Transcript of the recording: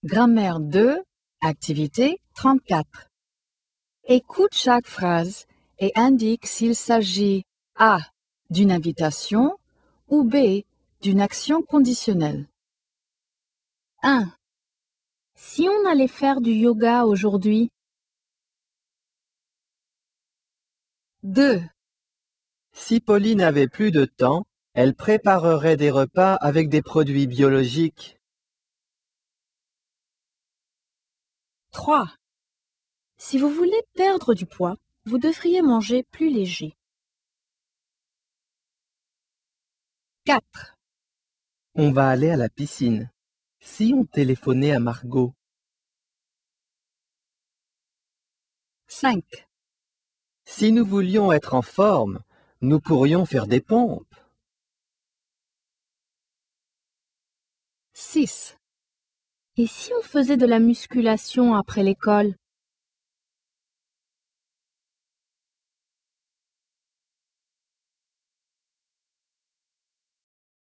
Grammaire 2, activité 34. Écoute chaque phrase et indique s'il s'agit A. d'une invitation ou B. d'une action conditionnelle. 1. Si on allait faire du yoga aujourd'hui, 2. Si Pauline avait plus de temps, elle préparerait des repas avec des produits biologiques. 3. si vous voulez perdre du poids, vous devriez manger plus léger. 4. On va aller à la piscine. Si on téléphonait à Margot. 5. Si nous voulions être en forme, nous pourrions faire des pompes. 6. Et si on faisait de la musculation après l'école?